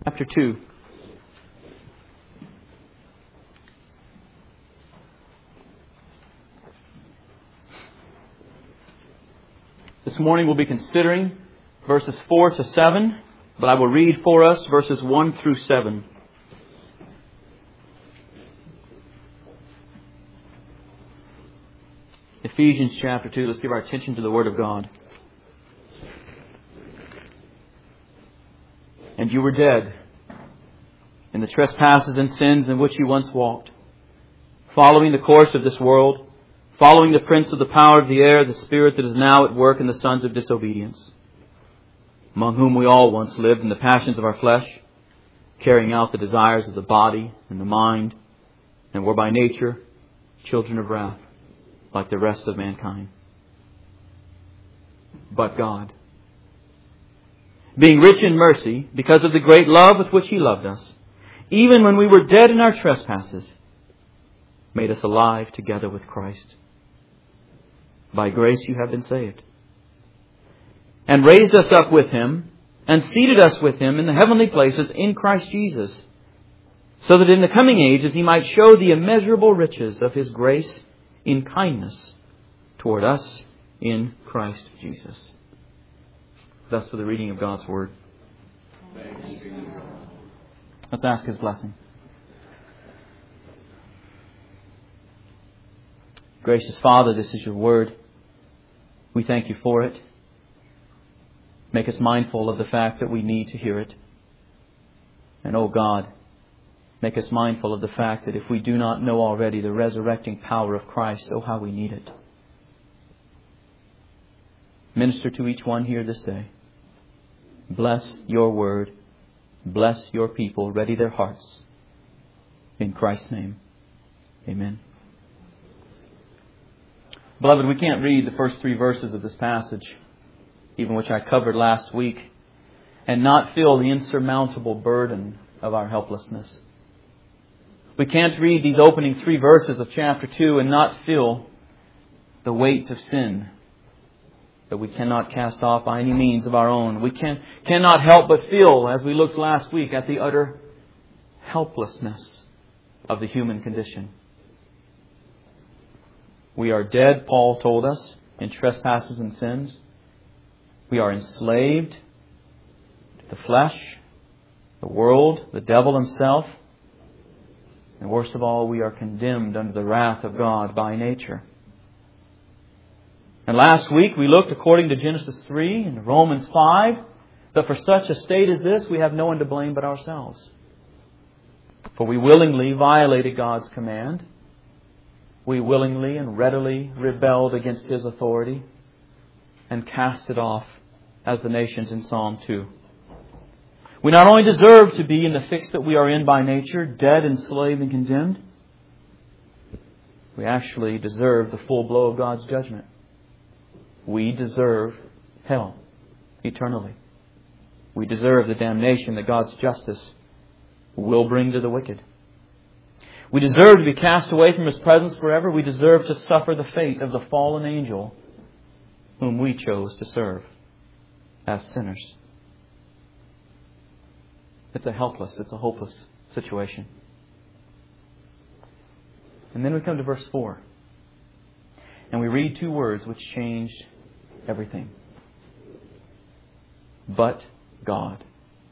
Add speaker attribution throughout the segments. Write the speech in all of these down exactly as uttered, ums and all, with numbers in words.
Speaker 1: chapter two. This morning we'll be considering verses four to seven, but I will read for us verses one through seven. Ephesians chapter two. Let's give our attention to the Word of God. And you were dead in the trespasses and sins in which you once walked, following the course of this world, following the prince of the power of the air, the spirit that is now at work in the sons of disobedience, among whom we all once lived in the passions of our flesh, carrying out the desires of the body and the mind, and were by nature children of wrath, like the rest of mankind. But God, being rich in mercy, because of the great love with which He loved us, even when we were dead in our trespasses, made us alive together with Christ. By grace you have been saved, and raised us up with Him, and seated us with Him in the heavenly places in Christ Jesus, so that in the coming ages He might show the immeasurable riches of His grace in kindness toward us in Christ Jesus. Thus for the reading of God's Word. Let's ask His blessing. Gracious Father, this is Your Word. We thank You for it. Make us mindful of the fact that we need to hear it. And, oh God, make us mindful of the fact that if we do not know already the resurrecting power of Christ, oh how we need it. Minister to each one here this day. Bless Your Word. Bless Your people. Ready their hearts. In Christ's name. Amen. Beloved, we can't read the first three verses of this passage, even which I covered last week, and not feel the insurmountable burden of our helplessness. We can't read these opening three verses of chapter two and not feel the weight of sin that we cannot cast off by any means of our own. We can, cannot help but feel, as we looked last week, at the utter helplessness of the human condition. We are dead, Paul told us, in trespasses and sins. We are enslaved to the flesh, the world, the devil himself. And worst of all, we are condemned under the wrath of God by nature. And last week we looked, according to Genesis three and Romans five, that for such a state as this, we have no one to blame but ourselves. For we willingly violated God's command. We willingly and readily rebelled against His authority and cast it off as the nations in Psalm two. We not only deserve to be in the fix that we are in by nature, dead, enslaved, and condemned, we actually deserve the full blow of God's judgment. We deserve hell eternally. We deserve the damnation that God's justice will bring to the wicked. We deserve to be cast away from His presence forever. We deserve to suffer the fate of the fallen angel whom we chose to serve as sinners. It's a helpless, it's a hopeless situation. And then we come to verse four. And we read two words which changed everything. But God.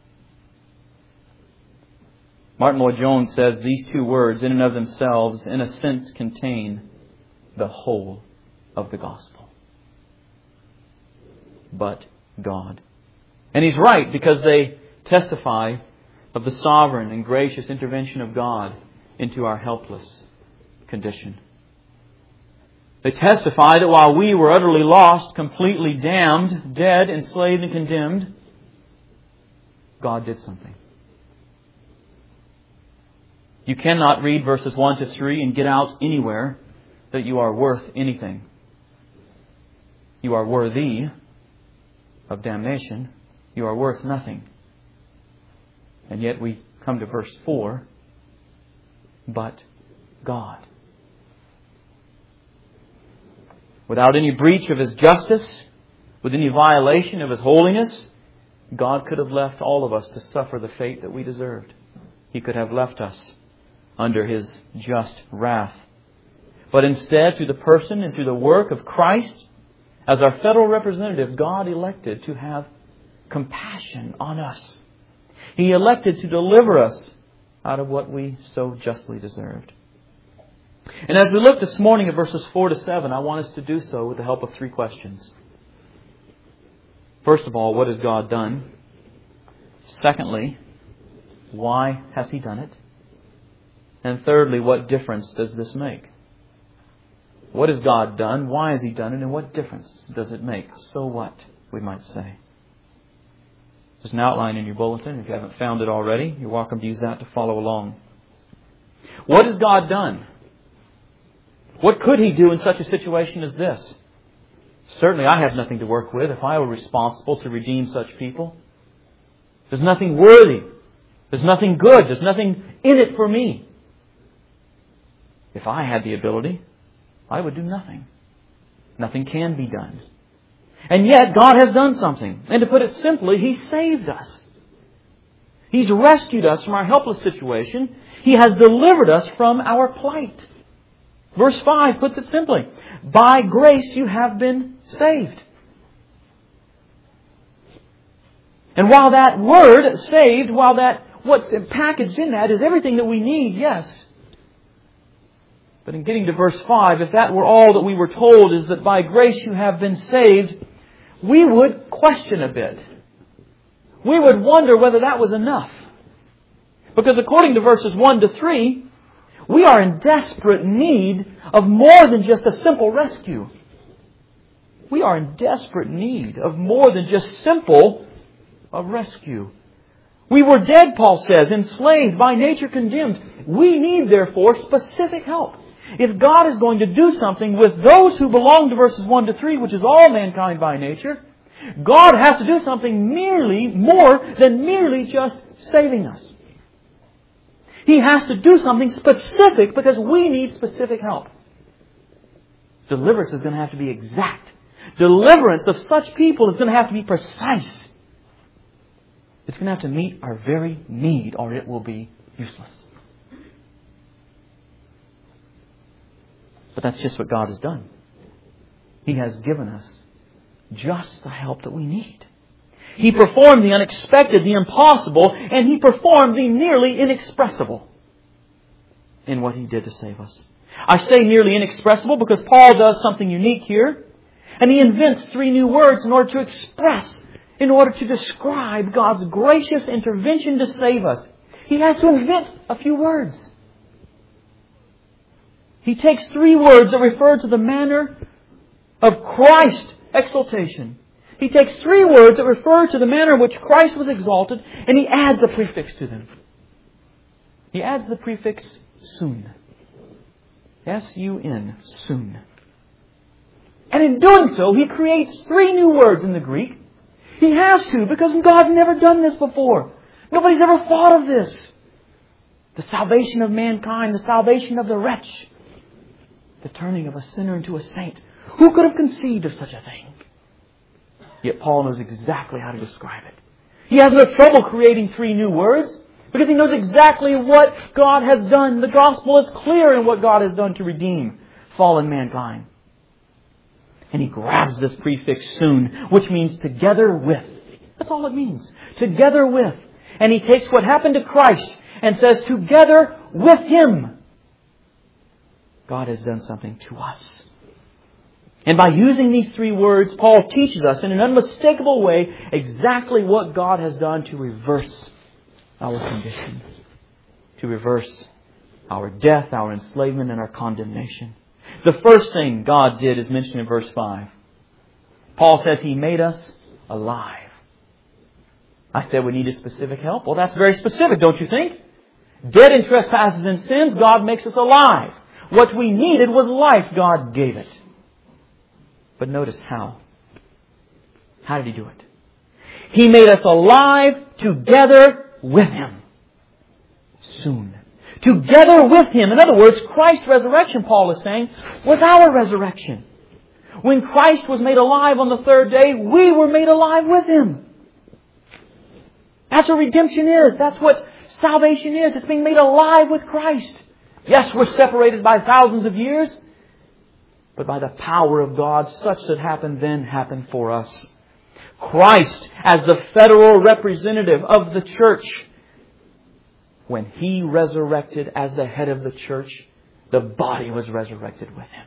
Speaker 1: Martin Lloyd-Jones says these two words in and of themselves, in a sense, contain the whole of the gospel. But God. And he's right, because they testify of the sovereign and gracious intervention of God into our helpless condition. They testify that while we were utterly lost, completely damned, dead, enslaved, and condemned, God did something. You cannot read verses one to three and get out anywhere that you are worth anything. You are worthy of damnation. You are worth nothing. And yet we come to verse four. But God. Without any breach of His justice, with any violation of His holiness, God could have left all of us to suffer the fate that we deserved. He could have left us under His just wrath. But instead, through the person and through the work of Christ, as our federal representative, God elected to have compassion on us. He elected to deliver us out of what we so justly deserved. And as we look this morning at verses four to seven, I want us to do so with the help of three questions. First of all, what has God done? Secondly, why has He done it? And thirdly, what difference does this make? What has God done? Why has He done it? And what difference does it make? So what, we might say. There's an outline in your bulletin. If you haven't found it already, you're welcome to use that to follow along. What has God done? What could He do in such a situation as this? Certainly I have nothing to work with if I were responsible to redeem such people. There's nothing worthy. There's nothing good. There's nothing in it for me. If I had the ability, I would do nothing. Nothing can be done. And yet God has done something. And to put it simply, He saved us. He's rescued us from our helpless situation. He has delivered us from our plight. Verse five puts it simply. By grace you have been saved. And while that word, saved, while that what's packaged in that is everything that we need, yes. But in getting to verse five, if that were all that we were told is that by grace you have been saved, we would question a bit. We would wonder whether that was enough. Because according to verses one to three, we are in desperate need of more than just a simple rescue. We are in desperate need of more than just simple a rescue. We were dead, Paul says, enslaved, by nature condemned. We need, therefore, specific help. If God is going to do something with those who belong to verses one to three, which is all mankind by nature, God has to do something merely more than merely just saving us. He has to do something specific because we need specific help. Deliverance is going to have to be exact. Deliverance of such people is going to have to be precise. It's going to have to meet our very need, or it will be useless. But that's just what God has done. He has given us just the help that we need. He performed the unexpected, the impossible, and He performed the nearly inexpressible in what He did to save us. I say nearly inexpressible because Paul does something unique here. And he invents three new words in order to express, in order to describe God's gracious intervention to save us. He has to invent a few words. He takes three words that refer to the manner of Christ's exaltation. He takes three words that refer to the manner in which Christ was exalted, and He adds a prefix to them. He adds the prefix sun. S U N, sun. And in doing so, He creates three new words in the Greek. He has to, because God's never done this before. Nobody's ever thought of this. The salvation of mankind, the salvation of the wretch. The turning of a sinner into a saint. Who could have conceived of such a thing? Yet Paul knows exactly how to describe it. He has no trouble creating three new words because he knows exactly what God has done. The gospel is clear in what God has done to redeem fallen mankind. And he grabs this prefix soon, which means together with. That's all it means. Together with. And he takes what happened to Christ and says, together with Him, God has done something to us. And by using these three words, Paul teaches us in an unmistakable way exactly what God has done to reverse our condition. To reverse our death, our enslavement, and our condemnation. The first thing God did is mentioned in verse five. Paul says He made us alive. I said we needed specific help. Well, that's very specific, don't you think? Dead in trespasses and sins, God makes us alive. What we needed was life. God gave it. But notice how. How did He do it? He made us alive together with Him. Soon. Together with Him. In other words, Christ's resurrection, Paul is saying, was our resurrection. When Christ was made alive on the third day, we were made alive with Him. That's what redemption is. That's what salvation is. It's being made alive with Christ. Yes, we're separated by thousands of years, but by the power of God, such that happened then happened for us. Christ, as the federal representative of the church, when He resurrected as the head of the church, the body was resurrected with Him.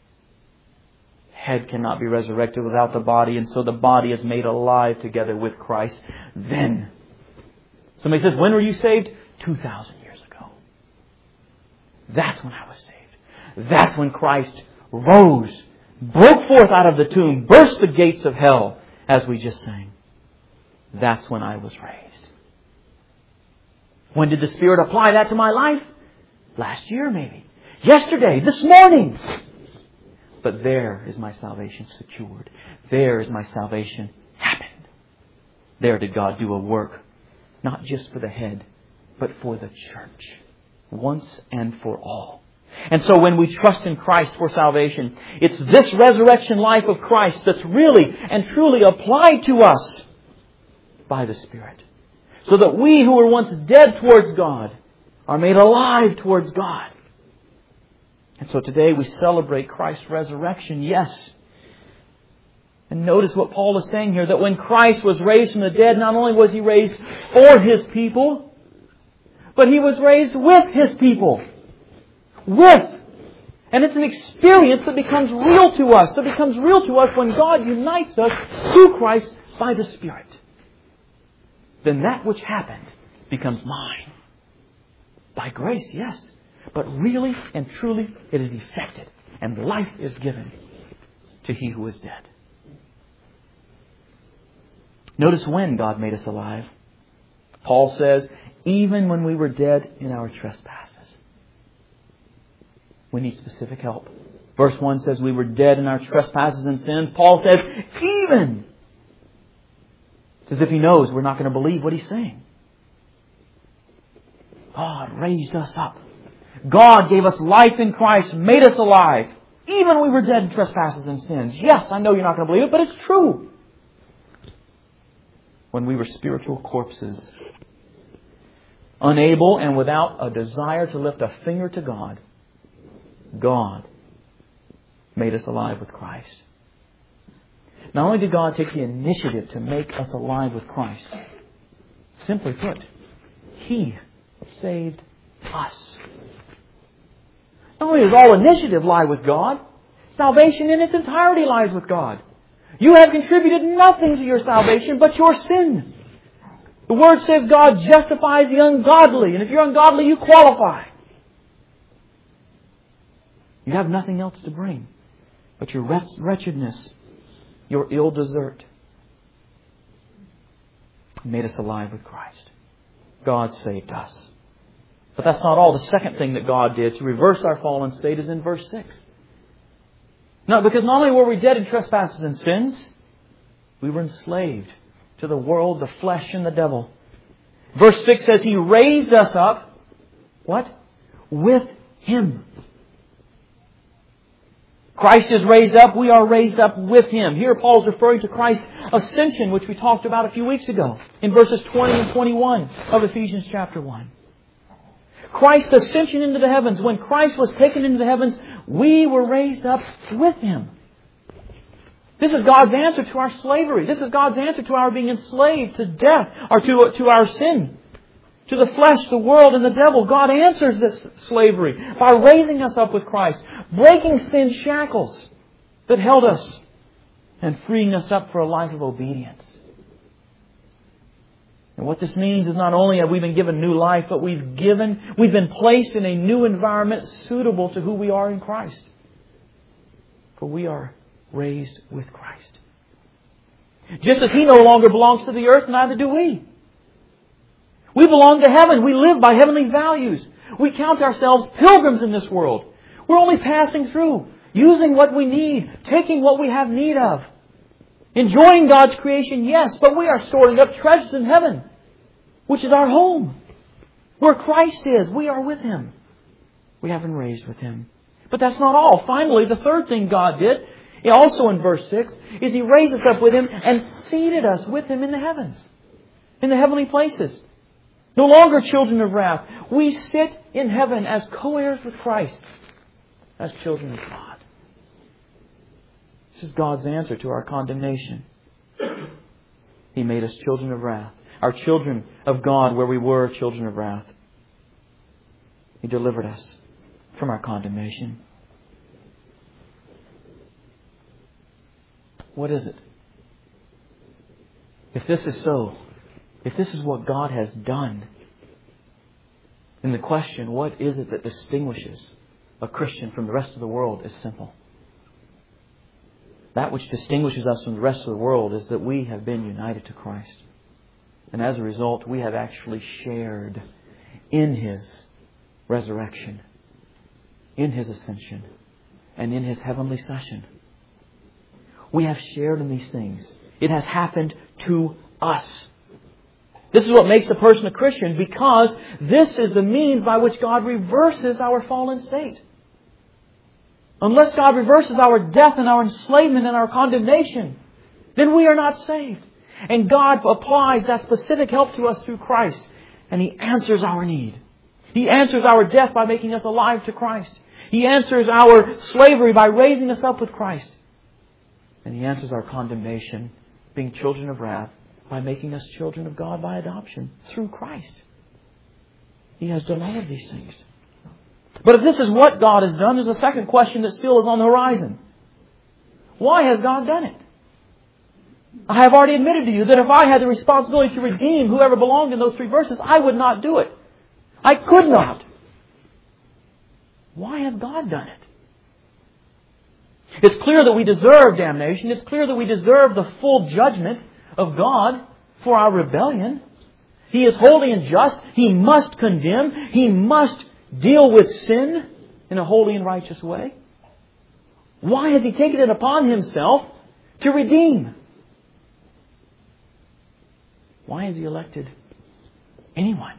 Speaker 1: Head cannot be resurrected without the body, and so the body is made alive together with Christ. Then, somebody says, when were you saved? two thousand years ago. That's when I was saved. That's when Christ rose, broke forth out of the tomb, burst the gates of hell, as we just sang. That's when I was raised. When did the Spirit apply that to my life? Last year, maybe. Yesterday, this morning. But there is my salvation secured. There is my salvation happened. There did God do a work, not just for the head, but for the church, once and for all. And so when we trust in Christ for salvation, it's this resurrection life of Christ that's really and truly applied to us by the Spirit. So that we who were once dead towards God are made alive towards God. And so today we celebrate Christ's resurrection, yes. And notice what Paul is saying here, that when Christ was raised from the dead, not only was He raised for His people, but He was raised with His people. With. And it's an experience that becomes real to us. That becomes real to us when God unites us to Christ by the Spirit. Then that which happened becomes mine. By grace, yes. But really and truly it is effected. And life is given to he who is dead. Notice when God made us alive. Paul says, even when we were dead in our trespasses. We need specific help. Verse one says we were dead in our trespasses and sins. Paul says, even. It's as if he knows we're not going to believe what he's saying. God raised us up. God gave us life in Christ, made us alive. Even when we were dead in trespasses and sins. Yes, I know you're not going to believe it, but it's true. When we were spiritual corpses, unable and without a desire to lift a finger to God, God made us alive with Christ. Not only did God take the initiative to make us alive with Christ, simply put, He saved us. Not only does all initiative lie with God, salvation in its entirety lies with God. You have contributed nothing to your salvation but your sin. The Word says God justifies the ungodly, and if you're ungodly, you qualify. You have nothing else to bring but your wretchedness, your ill desert. He made us alive with Christ. God saved us. But that's not all. The second thing that God did to reverse our fallen state is in verse six. No, because not only were we dead in trespasses and sins, we were enslaved to the world, the flesh, and the devil. Verse six says He raised us up, what? With Him. Christ is raised up, we are raised up with Him. Here Paul's referring to Christ's ascension, which we talked about a few weeks ago, in verses twenty and twenty-one of Ephesians chapter one. Christ's ascension into the heavens. When Christ was taken into the heavens, we were raised up with Him. This is God's answer to our slavery. This is God's answer to our being enslaved to death, or to, to our sin, to the flesh, the world, and the devil. God answers this slavery by raising us up with Christ, breaking sin's shackles that held us, and freeing us up for a life of obedience. And what this means is not only have we been given new life, but we've given, we've been placed in a new environment suitable to who we are in Christ. For we are raised with Christ. Just as He no longer belongs to the earth, neither do we. We belong to heaven. We live by heavenly values. We count ourselves pilgrims in this world. We're only passing through, using what we need, taking what we have need of. Enjoying God's creation, yes, but we are storing up treasures in heaven, which is our home. Where Christ is, we are with Him. We have been raised with Him. But that's not all. Finally, the third thing God did, also in verse six, is He raised us up with Him and seated us with Him in the heavens. in the heavenly places. No longer children of wrath. We sit in heaven as co-heirs with Christ, as children of God. This is God's answer to our condemnation. He made us children of wrath. Our children of God where we were children of wrath. He delivered us from our condemnation. What is it? If this is so, if this is what God has done, then the question, what is it that distinguishes a Christian from the rest of the world, is simple. That which distinguishes us from the rest of the world is that we have been united to Christ. And as a result, we have actually shared in His resurrection, in His ascension, and in His heavenly session. We have shared in these things. It has happened to us. This is what makes a person a Christian, because this is the means by which God reverses our fallen state. Unless God reverses our death and our enslavement and our condemnation, then we are not saved. And God applies that specific help to us through Christ. And He answers our need. He answers our death by making us alive to Christ. He answers our slavery by raising us up with Christ. And He answers our condemnation, being children of wrath, by making us children of God by adoption through Christ. He has done all of these things. But if this is what God has done, there's a second question that still is on the horizon. Why has God done it? I have already admitted to you that if I had the responsibility to redeem whoever belonged in those three verses, I would not do it. I could not. Why has God done it? It's clear that we deserve damnation. It's clear that we deserve the full judgment of God for our rebellion. He is holy and just. He must condemn. He must deal with sin in a holy and righteous way. Why has He taken it upon Himself to redeem? Why has He elected anyone?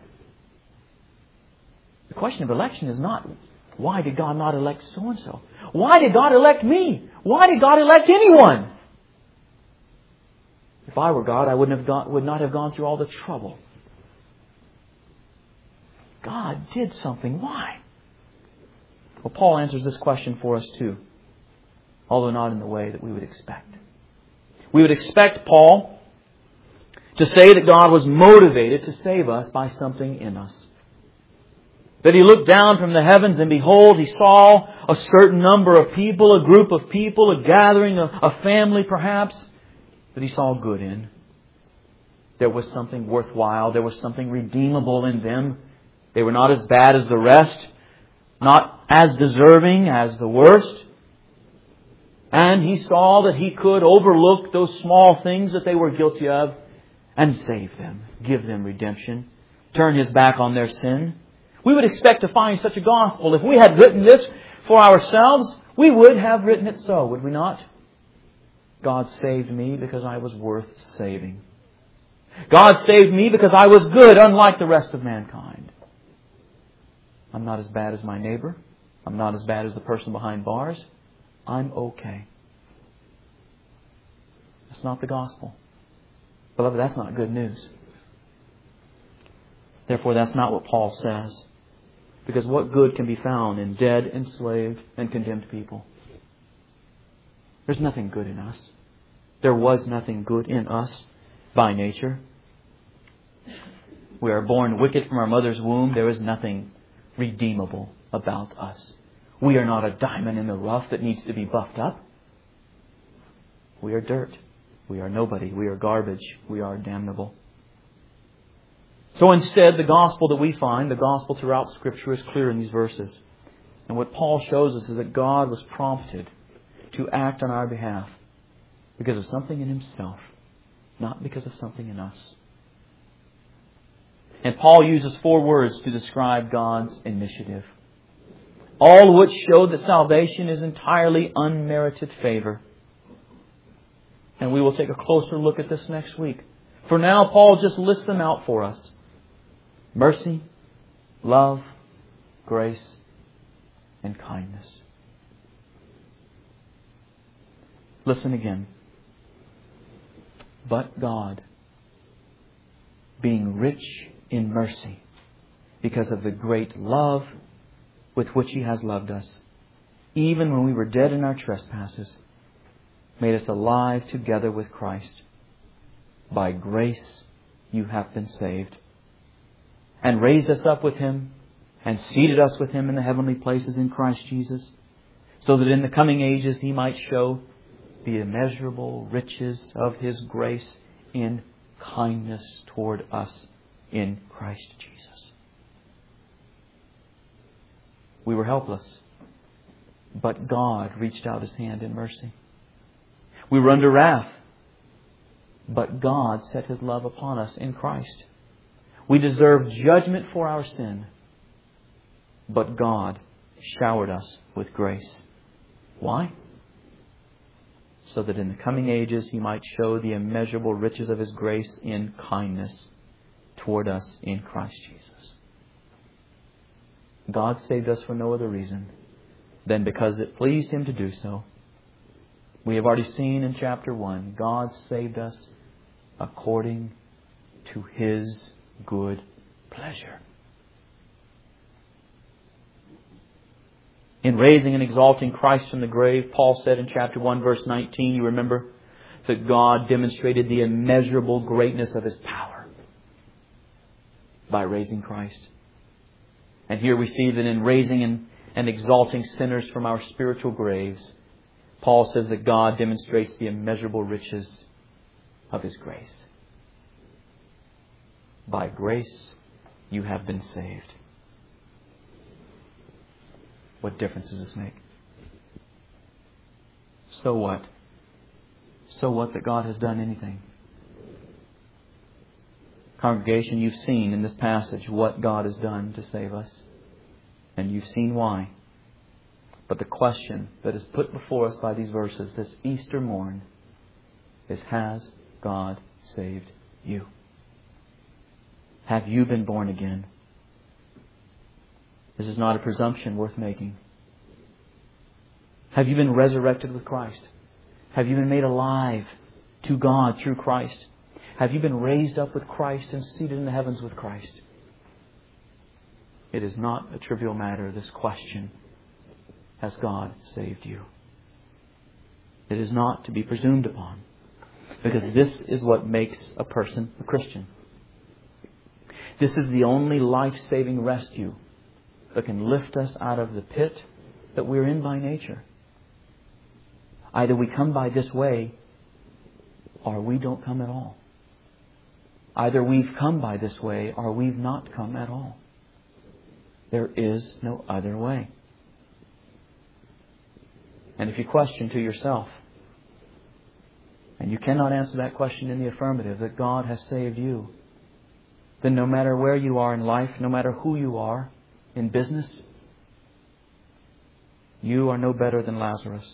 Speaker 1: The question of election is not, why did God not elect so-and-so? Why did God elect me? Why did God elect anyone? If I were God, I wouldn't have gone, would not have gone through all the trouble. God did something. Why? Well, Paul answers this question for us too, although not in the way that we would expect. We would expect Paul to say that God was motivated to save us by something in us. That He looked down from the heavens and behold, He saw a certain number of people, a group of people, a gathering, a, a family perhaps, that He saw good in. There was something worthwhile. There was something redeemable in them. They were not as bad as the rest, not as deserving as the worst. And He saw that He could overlook those small things that they were guilty of and save them, give them redemption, turn His back on their sin. We would expect to find such a gospel. If we had written this for ourselves, we would have written it so, would we not? God saved me because I was worth saving. God saved me because I was good, unlike the rest of mankind. I'm not as bad as my neighbor. I'm not as bad as the person behind bars. I'm okay. That's not the gospel. Beloved, that's not good news. Therefore, that's not what Paul says. Because what good can be found in dead, enslaved, and condemned people? There's nothing good in us. There was nothing good in us by nature. We are born wicked from our mother's womb. There is nothing redeemable about us. We are not a diamond in the rough that needs to be buffed up. We are dirt. We are nobody. We are garbage. We are damnable. So instead, the gospel that we find, the gospel throughout Scripture, is clear in these verses. And what Paul shows us is that God was prompted to act on our behalf because of something in Himself, not because of something in us. And Paul uses four words to describe God's initiative, all which show that salvation is entirely unmerited favor. And we will take a closer look at this next week. For now, Paul just lists them out for us. Mercy, love, grace, and kindness. Listen again. But God, being rich in mercy, because of the great love with which He has loved us, even when we were dead in our trespasses, made us alive together with Christ. By grace you have been saved, and raised us up with Him, and seated us with Him in the heavenly places in Christ Jesus, so that in the coming ages He might show the immeasurable riches of His grace in kindness toward us in Christ Jesus. We were helpless, but God reached out His hand in mercy. We were under wrath, but God set His love upon us in Christ. We deserved judgment for our sin, but God showered us with grace. Why? So that in the coming ages He might show the immeasurable riches of His grace in kindness toward us in Christ Jesus. God saved us for no other reason than because it pleased Him to do so. We have already seen in chapter one, God saved us according to His good pleasure. In raising and exalting Christ from the grave, Paul said in chapter one, verse nineteen, you remember, that God demonstrated the immeasurable greatness of His power by raising Christ. And here we see that in raising and, and exalting sinners from our spiritual graves, Paul says that God demonstrates the immeasurable riches of His grace. By grace you have been saved. What difference does this make? So what? So what that God has done anything? Congregation, you've seen in this passage what God has done to save us. And you've seen why. But the question that is put before us by these verses this Easter morn is, has God saved you? Have you been born again? This is not a presumption worth making. Have you been resurrected with Christ? Have you been made alive to God through Christ? Have you been raised up with Christ and seated in the heavens with Christ? It is not a trivial matter, this question. Has God saved you? It is not to be presumed upon, because this is what makes a person a Christian. This is the only life-saving rescue that can lift us out of the pit that we're in by nature. Either we come by this way, or we don't come at all. Either we've come by this way, or we've not come at all. There is no other way. And if you question to yourself, and you cannot answer that question in the affirmative, that God has saved you, then no matter where you are in life, no matter who you are in business, you are no better than Lazarus.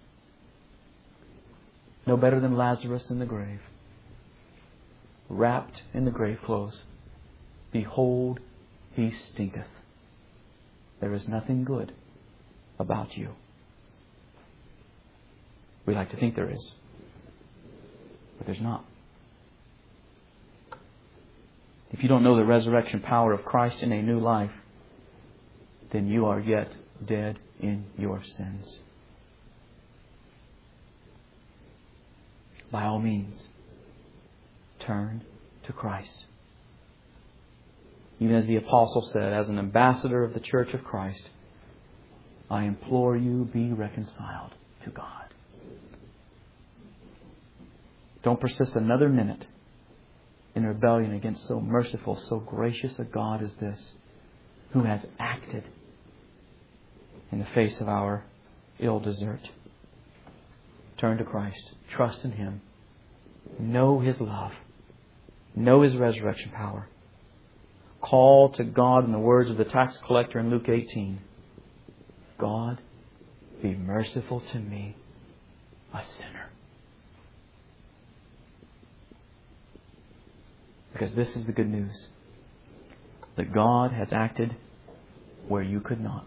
Speaker 1: No better than Lazarus in the grave, wrapped in the grave clothes. Behold, he stinketh. There is nothing good about you. We like to think there is, but there's not. If you don't know the resurrection power of Christ in a new life, then you are yet dead in your sins. By all means, turn to Christ. Even as the apostle said, as an ambassador of the church of Christ, I implore you, be reconciled to God. Don't persist another minute in rebellion against so merciful, so gracious a God as this, who has acted in the face of our ill desert. Turn to Christ. Trust in Him. Know His love. Know His resurrection power. Call to God in the words of the tax collector in Luke eighteen. God, be merciful to me, a sinner. Because this is the good news. That God has acted where you could not.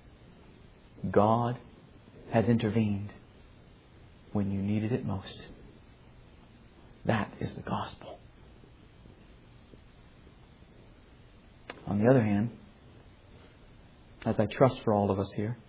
Speaker 1: God has intervened when you needed it most. That is the gospel. On the other hand, as I trust for all of us here,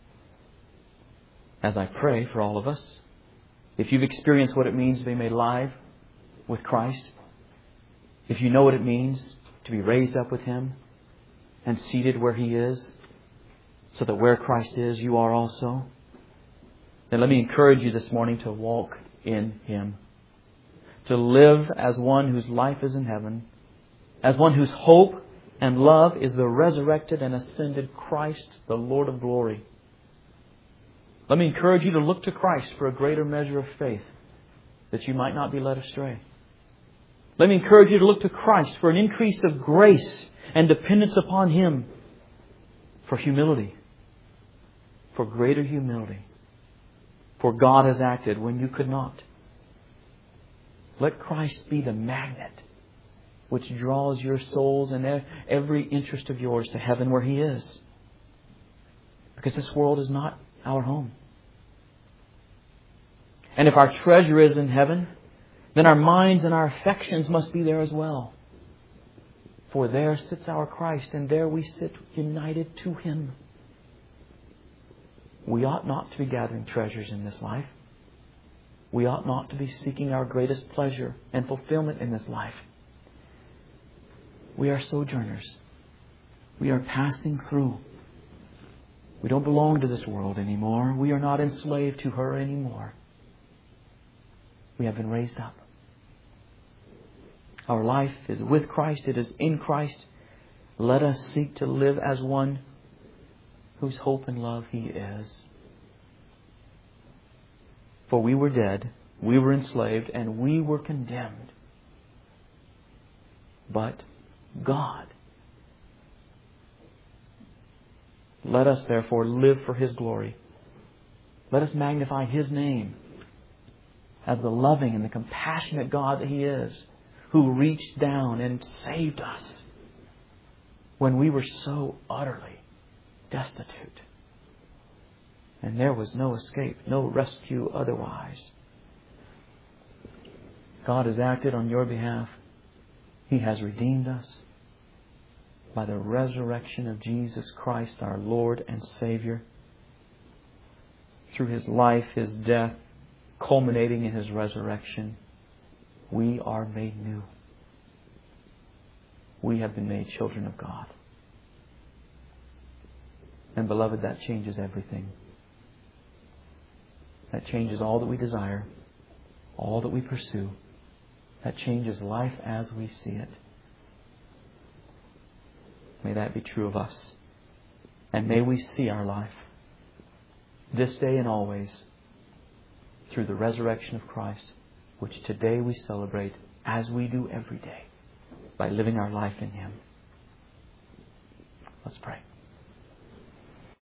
Speaker 1: as I pray for all of us, if you've experienced what it means to be made alive with Christ, if you know what it means to be raised up with Him and seated where He is, so that where Christ is, you are also, then let me encourage you this morning to walk in Him. To live as one whose life is in heaven, as one whose hope and love is the resurrected and ascended Christ, the Lord of glory. Let me encourage you to look to Christ for a greater measure of faith, that you might not be led astray. Let me encourage you to look to Christ for an increase of grace and dependence upon Him, for humility, for greater humility. For God has acted when you could not. Let Christ be the magnet which draws your souls and every interest of yours to heaven where He is. Because this world is not our home. And if our treasure is in heaven, then our minds and our affections must be there as well. For there sits our Christ, and there we sit united to Him. We ought not to be gathering treasures in this life. We ought not to be seeking our greatest pleasure and fulfillment in this life. We are sojourners. We are passing through. We don't belong to this world anymore. We are not enslaved to her anymore. We have been raised up. Our life is with Christ. It is in Christ. Let us seek to live as one whose hope and love He is. For we were dead, we were enslaved, and we were condemned. But God, let us therefore live for His glory. Let us magnify His name as the loving and the compassionate God that He is, who reached down and saved us when we were so utterly destitute. And there was no escape, no rescue otherwise. God has acted on your behalf. He has redeemed us by the resurrection of Jesus Christ, our Lord and Savior. Through His life, His death, culminating in His resurrection, we are made new. We have been made children of God. And beloved, that changes everything. That changes all that we desire, all that we pursue. That changes life as we see it. May that be true of us. And may we see our life, this day and always, through the resurrection of Christ, which today we celebrate as we do every day, by living our life in Him. Let's pray.